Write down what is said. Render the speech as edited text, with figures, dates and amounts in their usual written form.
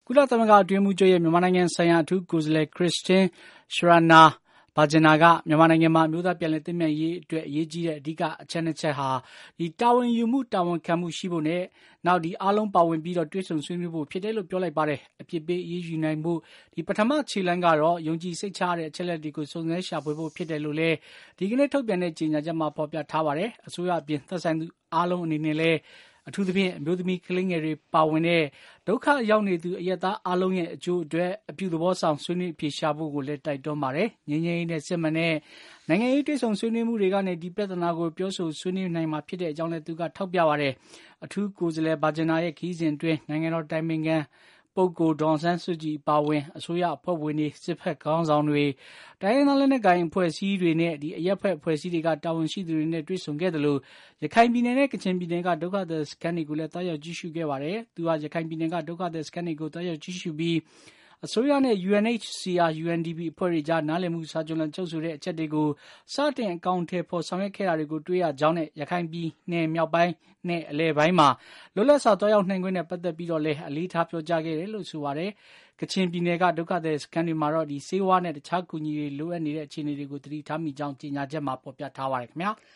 ကုလသမဂ္ဂအတွင်းမှုချုပ်ရဲ့မြန်မာနိုင်ငံဆိုင်ရာအထူးကိုယ်စားလှယ်ခရစ်စတင်းရှရာနာဘာဂျနာကမြန်မာနိုင်ငံမှာမျိုးသားပြန်လည်သင့်မြတ်ရေးအတွက်အရေးကြီးတဲ့အဓိကအချက်နှစ်ချက်ဟာတာဝန်ယူမှုတာဝန်ခံမှုရှိဖို့နဲ့နောက်အားလုံးပါဝင်ပြီးတော့တွေ့ဆုံဆွေးနွေးဖို့ဖြစ်တယ်လို့ပြောလိုက်ပါတယ်အပြစ်ပေးအရေးယူနိုင်မှုပထမခြေလှမ်းကတော့ယုံကြည်စိတ်ချရတဲ့အချက်လက်တွေကိုစုံစမ်းရှာဖွေဖို့ဖြစ်တယ်လို့လည်းဒီကနေ့ထုတ်ပြန်တဲ့ကြေညာချက်မှာဖော်ပြထားပါတယ်အစိုးရအပြင်သက်ဆိုင်သူအားလုံးအနေနဲ့လည်းအထူးသဖြင့်အမျိုးသမီးကလေးငယ်တွေပါဝင်တဲ့ဒုက္ခရောက်နေသူအရက်သားအားလုံးရဲ့အကျိုးအတွက်အပြုသဘောဆောင်ဆွေးနွေးအဖြေရှာဖို့ကိုလည်းတိုက်တွန်းပါတယ်။ငြိမ်းချမ်းရေးနဲ့စစ်မှန်တဲ့နိုင်ငံရေးတွေ့ဆုံဆွေးနွေးမှုတွေကနေဒီပြဿနာကိုပြောဆိုဆွေးနွေးနိုင်မှာဖြစ်တဲ့အကြောင်းလည်းသူကထောက်ပြပါတယ်။အထူးကိုယ်စားလှယ်ဘာဂျနာရဲ့ခရီးစဉ်အတွင်းနိုင်ငံတော်တိုင်ပင်ခံပုဂ္ဂိုလ်ဒေါ်အောင်ဆန်းစုကြည်ပါဝင်အစိုးရအဖွဲ့ဝင်တွေစစ်ဖက်ခေါင်းဆောင်တွေတိုင်းရင်းသားလက်နက်ကိုင်အဖွဲ့အစည်းတွေနဲ့အရက်ဖက်အဖွဲ့အစည်းတွေကတာဝန်ရှိသူတွေနဲ့တွေ့ဆုံခဲ့တယ်လို့ရခိုင်ပြည်နယ်နဲ့ကချင်ပြည်နယ်ကဒုက္ခသည်စခန်းတွေကိုလည်းတားရောက်ကြည့်ရှုခဲ့ပါတယ်။သူဟာရခိုင်ပြည်နယ်ကဒုက္ခသည်စခန်းတွေကိုတားရောက်ကြည့်ရှုပြီးအစိုးရနဲ့ UNHCR UNDP အဖွဲ့တွေကြားနားလည်မှုစာချုပ်လမ်းချုပ်ဆိုတဲ့အချက်တွေကိုစတင်အကောင့်ထဲပေါ်ဆောင်ရွက်ခဲ့တာတွေကိုတွေ့ရကြောင်းနဲ့ရခိုင်ပြည်နယ်မြောက်ပိုင်းနဲ့အလဲပိုင်းမှာလွတ်လပ်စွာသွားရောက်နိုင်ခွင့်နဲ့ပတ်သက်ပြီးတော့လည်းအလေးထားပြောကြားခဲ့တယ်လို့ဆိုပါတယ်။ကချင်ပြည်နယ်ကဒုက္ခသည်စခန်းတွေမှာတော့ဆေးဝါးနဲ့တခြားကူညီတွေလိုအပ်နေတဲ့အခြေအနေတွေကိုသတိထားမိကြောင်းကြေညာချက်မှာဖော်ပြထားပါတယ်ခင်ဗျာ။